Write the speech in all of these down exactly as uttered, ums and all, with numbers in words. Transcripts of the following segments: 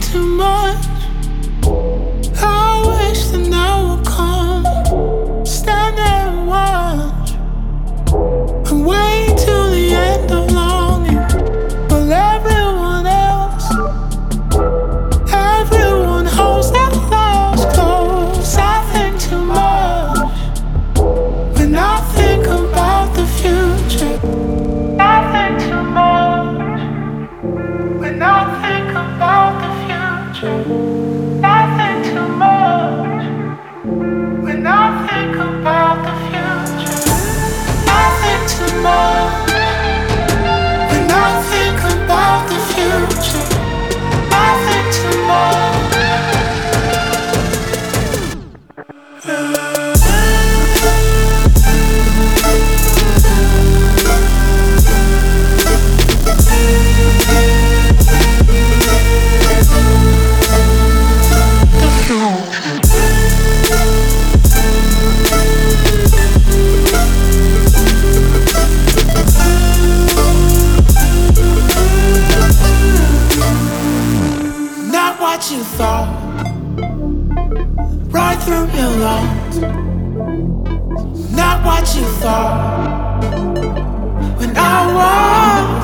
too much. I wish the night would come. Stand there and watch and wait till the end of longing. While everyone else, everyone holds their lives close. I think too much when I think about the future. I think too much when I think about the future. I think too much when I think about the future. I think too much when I think about the future. I think too much. Not what you thought, right through your lungs. Not what you thought when I was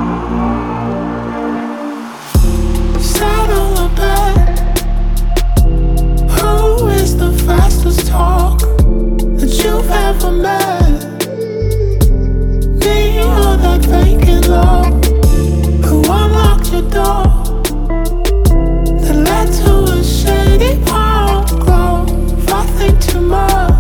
saddle a bed. Who is the fastest talk that you've ever met? Me or that vacant love who unlocked your door? That led to a shady palm grove. I think too much